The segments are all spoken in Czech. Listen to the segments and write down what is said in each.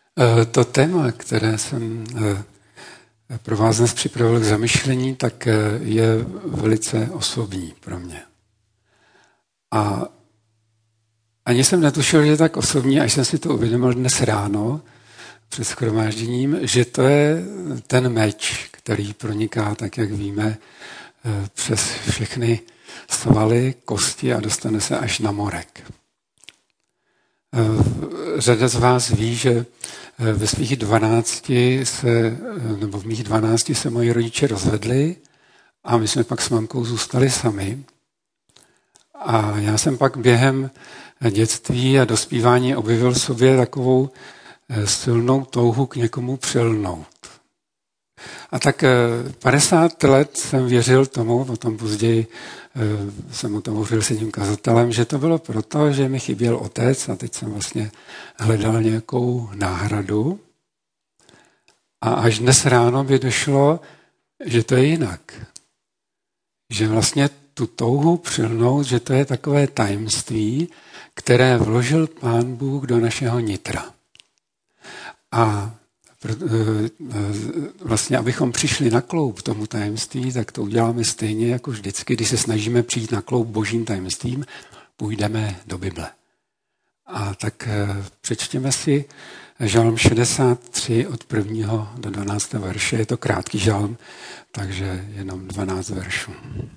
To téma, které jsem pro vás dnes připravil k zamyšlení, tak je velice osobní pro mě. A ani jsem netušil, že je tak osobní, až jsem si to uvědomil dnes ráno před shromážděním, že to je ten meč, který proniká, tak jak víme, přes všechny svaly, kosti a dostane se až na morek. Řada z vás ví, že ve svých 12 v mých 12 se moji rodiče rozvedli a my jsme pak s mamkou zůstali sami. A já jsem pak během dětství a dospívání objevil v sobě takovou silnou touhu k někomu přilnout. A tak 50 let jsem věřil tomu, potom později jsem o tom mluvil s jedním kazatelem, že to bylo proto, že mi chyběl otec a teď jsem vlastně hledal nějakou náhradu. A až dnes ráno by došlo, že to je jinak. Že vlastně tu touhu přilnout, že to je takové tajemství, které vložil Pán Bůh do našeho nitra. A vlastně, abychom přišli na kloub tomu tajemství, tak to uděláme stejně jako vždycky, když se snažíme přijít na kloub božím tajemstvím, půjdeme do Bible. A tak přečtěme si žalm 63 od 1. do 12. verše. Je to krátký žalm, takže jenom 12 veršů.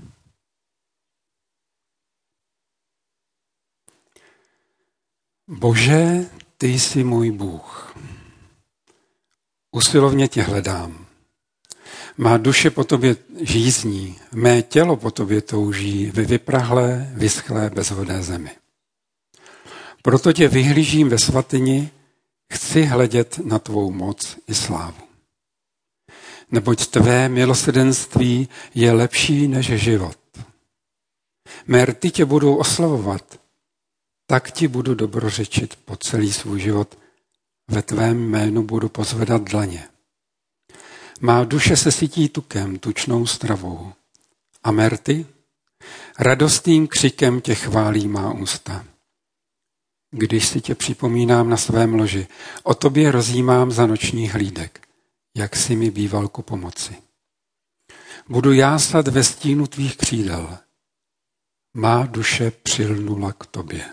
Bože, ty jsi můj Bůh. Usilovně tě hledám. Má duše po tobě žízní, mé tělo po tobě touží ve vyprahlé, vyschlé, bezvodné zemi. Proto tě vyhlížím ve svatyni, chci hledět na tvou moc i slávu. Neboť tvé milosrdenství je lepší než život. Mé rty tě budou oslavovat, tak ti budu dobrořečit po celý svůj život. Ve tvém jménu budu pozvedat dlaně. Má duše se sytí tukem, tučnou stravou. A mé rty? Radostným křikem tě chválí má ústa. Když si tě připomínám na svém loži, o tobě rozjímám za nočních hlídek, jak si mi býval ku pomoci. Budu jásat ve stínu tvých křídel. Má duše přilnula k tobě.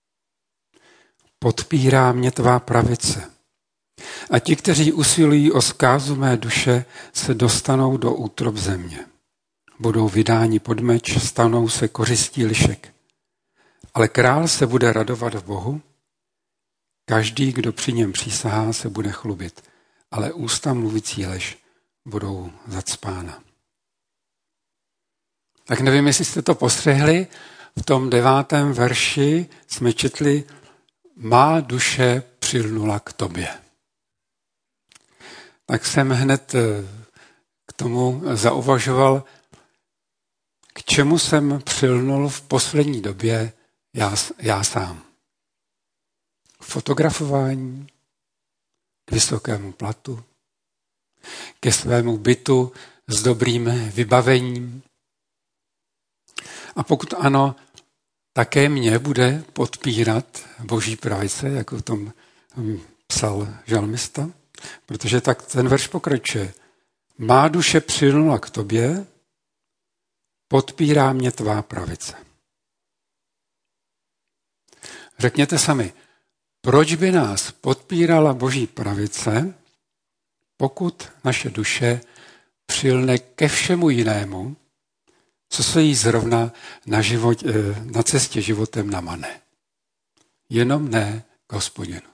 Podpírá mě tvá pravice. A ti, kteří usilují o zkázu mé duše, se dostanou do útrob země. Budou vydáni pod meč, stanou se kořistí lišek. Ale král se bude radovat v Bohu. Každý, kdo při něm přísahá, se bude chlubit. Ale ústa mluvící lež budou zacpána. Tak nevím, jestli jste to postřehli. V tom 9. verši jsme četli: má duše přilnula k tobě. Tak jsem hned k tomu zauvažoval, k čemu jsem přilnul v poslední době já sám. K fotografování, k vysokému platu, ke svému bytu s dobrým vybavením. A pokud ano, také mě bude podpírat boží pravice, jako v tom psal žalmista, protože tak ten verš pokračuje. Má duše přilnula k tobě, podpírá mě tvá pravice. Řekněte sami, proč by nás podpírala boží pravice, pokud naše duše přilne ke všemu jinému, co se jí zrovna na cestě životem namane. Jenom ne k Hospodinu.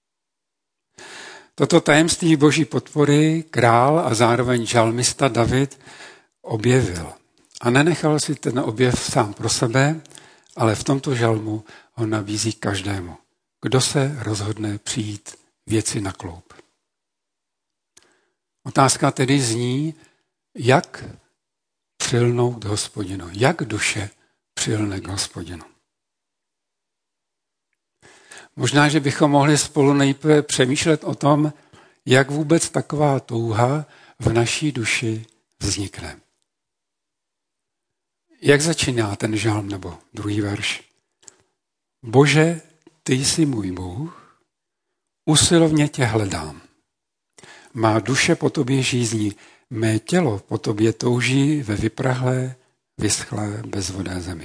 Toto tajemství boží podpory král a zároveň žalmista David objevil. A nenechal si ten objev sám pro sebe, ale v tomto žalmu ho nabízí každému, kdo se rozhodne přijít věci na kloub. Otázka tedy zní, jak přilnout k Hospodinu. Jak duše přilne k Hospodinu? Možná, že bychom mohli spolu nejprve přemýšlet o tom, jak vůbec taková touha v naší duši vznikne. Jak začíná ten žalm nebo druhý verš? Bože, ty jsi můj Bůh, Usilovně tě hledám. Má duše po tobě žízní, mé tělo po tobě touží ve vyprahlé, vyschlé, bezvodné zemi.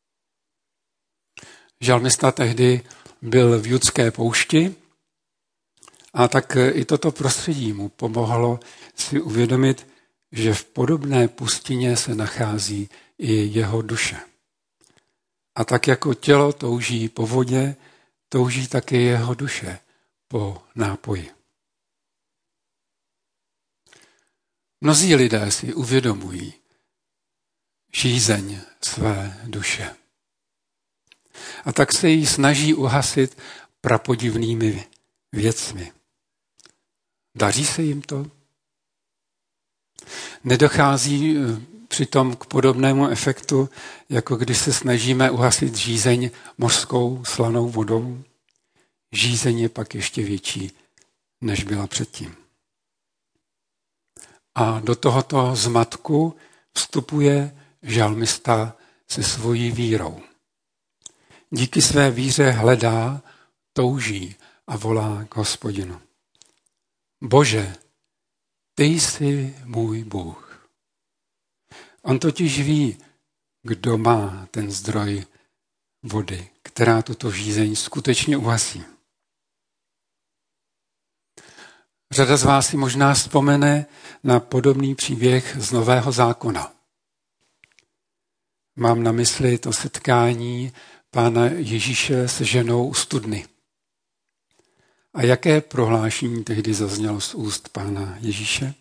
Žalmista tehdy byl v judské poušti a tak i toto prostředí mu pomohlo si uvědomit, že v podobné pustině se nachází i jeho duše. A tak jako tělo touží po vodě, touží také jeho duše po nápoji. Mnozí lidé si uvědomují žízeň své duše. A tak se jí snaží uhasit prapodivnými věcmi. Daří se jim to? Nedochází přitom k podobnému efektu, jako když se snažíme uhasit žízeň mořskou slanou vodou? Žízeň je pak ještě větší, než byla předtím. A do tohoto zmatku vstupuje žalmista se svojí vírou. Díky své víře hledá, touží a volá k Hospodinu. Bože, ty jsi můj Bůh. On totiž ví, kdo má ten zdroj vody, která tuto žízeň skutečně uhasí. Řada z vás si možná vzpomene na podobný příběh z Nového zákona. Mám na mysli to setkání Pána Ježíše se ženou u studny. A jaké prohlášení tehdy zaznělo z úst Pána Ježíše?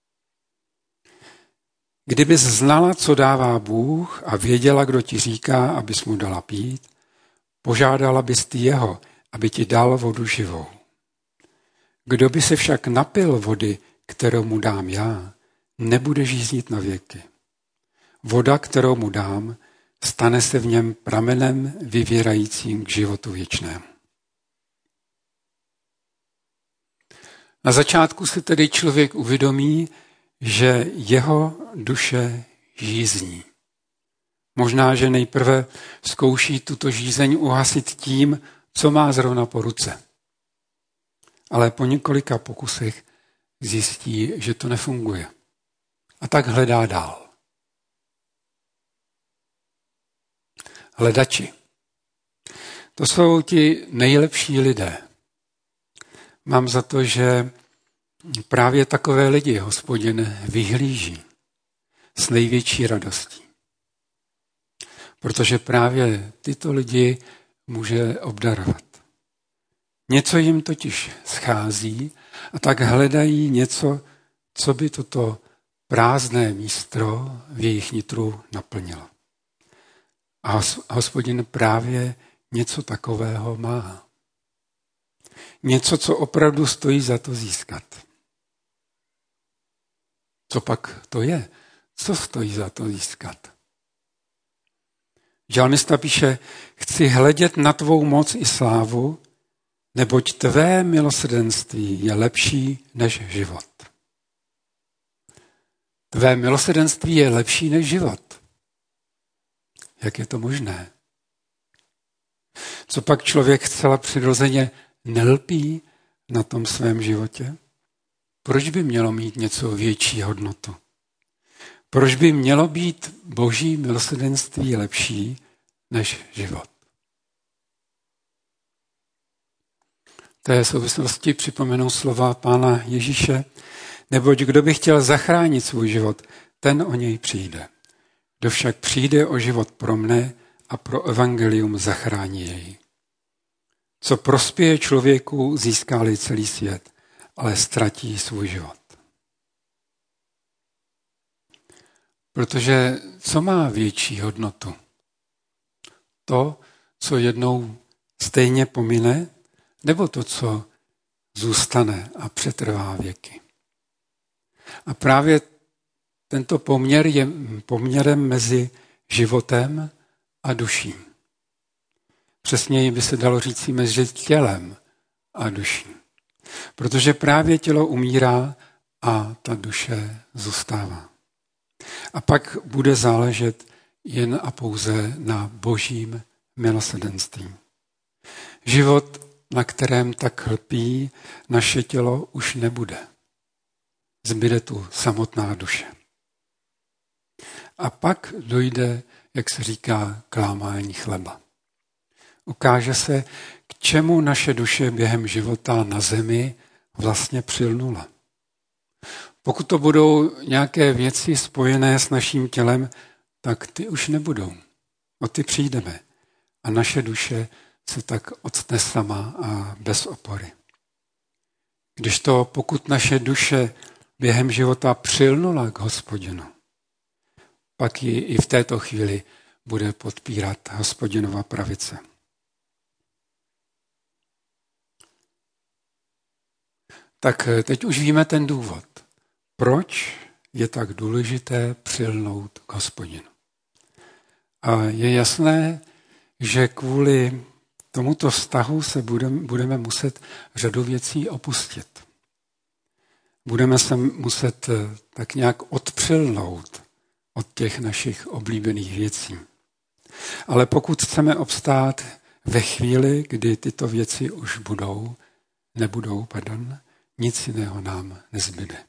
Kdybys znala, co dává Bůh a věděla, kdo ti říká, abys mu dala pít, požádala bys ty jeho, aby ti dal vodu živou. Kdo by se však napil vody, kterou mu dám já, nebude žíznit na věky. Voda, kterou mu dám, stane se v něm pramenem vyvěrajícím k životu věčnému. Na začátku si tedy člověk uvědomí, že jeho duše žízní. Možná, že nejprve zkouší tuto žízeň uhasit tím, co má zrovna po ruce. Ale po několika pokusech zjistí, že to nefunguje. A tak hledá dál. Hledači. To jsou ti nejlepší lidé. Mám za to, že právě takové lidi Hospodin vyhlíží s největší radostí. Protože právě tyto lidi může obdarovat. Něco jim totiž schází a tak hledají něco, co by toto prázdné místo v jejich nitru naplnilo. A Hospodin právě něco takového má. Něco, co opravdu stojí za to získat. Co pak to je? Co stojí za to získat? Žalmista píše, chci hledět na tvou moc i slávu, neboť tvé milosrdenství je lepší než život. Tvé milosrdenství je lepší než život. Jak je to možné? Co pak člověk zcela přirozeně nelpí na tom svém životě? Proč by mělo mít něco větší hodnotu? Proč by mělo být Boží milosrdenství lepší než život? V té souvislosti připomenu slova Pána Ježíše, neboť kdo by chtěl zachránit svůj život, ten o něj přijde. Kdo však přijde o život pro mne a pro evangelium, zachrání jej. Co prospěje člověku, získá-li celý svět, ale ztratí svůj život. Protože co má větší hodnotu? To, co jednou stejně pomine, nebo to, co zůstane a přetrvá věky? A právě tento poměr je poměrem mezi životem a duší. Přesněji by se dalo říct mezi tělem a duší. Protože právě tělo umírá a ta duše zůstává. A pak bude záležet jen a pouze na Božím milosrdenství. Život na kterém tak lpí naše tělo, už nebude. Zbyde tu samotná duše. A pak dojde, jak se říká, k lámání chleba. Ukáže se, k čemu naše duše během života na zemi vlastně přilnula. Pokud to budou nějaké věci spojené s naším tělem, tak ty už nebudou. O ty přijdeme. A naše duše se tak octne sama a bez opory. Kdežto pokud naše duše během života přilnula k Hospodinu, pak ji i v této chvíli bude podpírat Hospodinova pravice. Tak teď už víme ten důvod. Proč je tak důležité přilnout k Hospodinu? A je jasné, že kvůli tomuto vztahu se budeme muset řadu věcí opustit. Budeme se muset tak nějak odpřilnout od těch našich oblíbených věcí. Ale pokud chceme obstát ve chvíli, kdy tyto věci už nebudou, nic jiného nám nezbyde.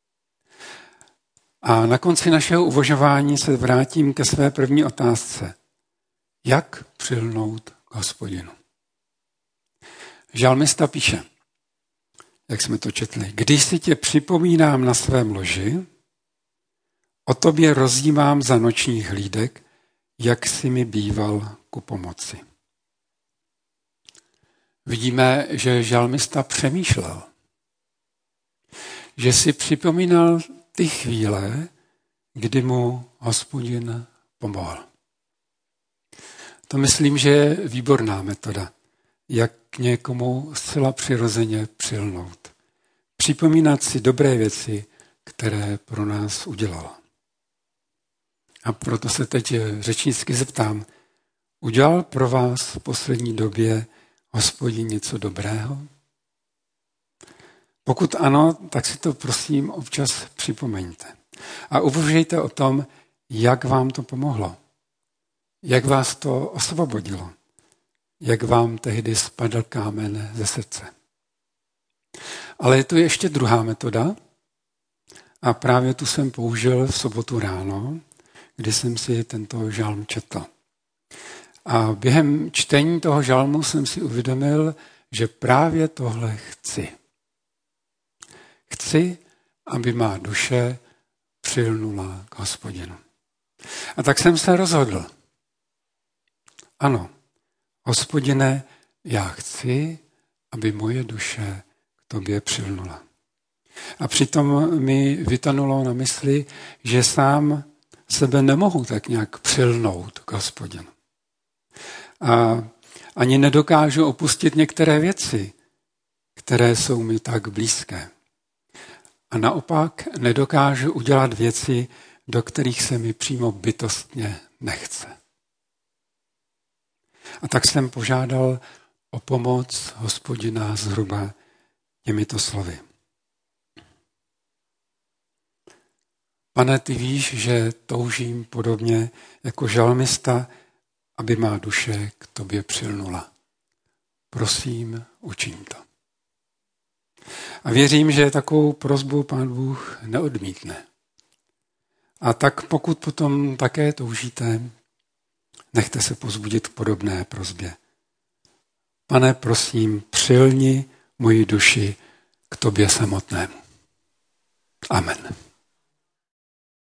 A na konci našeho uvažování se vrátím ke své první otázce. Jak přilnout k Hospodinu? Žalmista píše, jak jsme to četli, když si tě připomínám na svém loži, o tobě rozjímám za nočních hlídek, jak jsi mi býval ku pomoci. Vidíme, že žalmista přemýšlel, že si připomínal ty chvíle, kdy mu Hospodin pomohl. To myslím, že je výborná metoda, jak k někomu zcela přirozeně přilnout. Připomínat si dobré věci, které pro nás udělal. A proto se teď řečnicky zeptám, udělal pro vás v poslední době Hospodin něco dobrého? Pokud ano, tak si to prosím občas připomeňte. A uvažujte o tom, jak vám to pomohlo. Jak vás to osvobodilo. Jak vám tehdy spadl kámen ze srdce. Ale je tu ještě druhá metoda. A právě tu jsem použil v sobotu ráno, kdy jsem si tento žalm četl. A během čtení toho žalmu jsem si uvědomil, že právě tohle chci. Chci, aby má duše přilnula k Hospodinu. A tak jsem se rozhodl. Ano, Hospodine, já chci, aby moje duše k tobě přilnula. A přitom mi vytanulo na mysli, že sám sebe nemohu tak nějak přilnout k Hospodinu. A ani nedokážu opustit některé věci, které jsou mi tak blízké. A naopak nedokážu udělat věci, do kterých se mi přímo bytostně nechce. A tak jsem požádal o pomoc Hospodina zhruba těmito slovy. Pane, ty víš, že toužím podobně jako žalmista, aby má duše k tobě přilnula. Prosím, učiň to. A věřím, že takovou prosbu Pán Bůh neodmítne. A tak pokud potom také toužíte, nechte se povzbudit k podobné prosbě. Pane, prosím, přilni moji duši k tobě samotnému. Amen.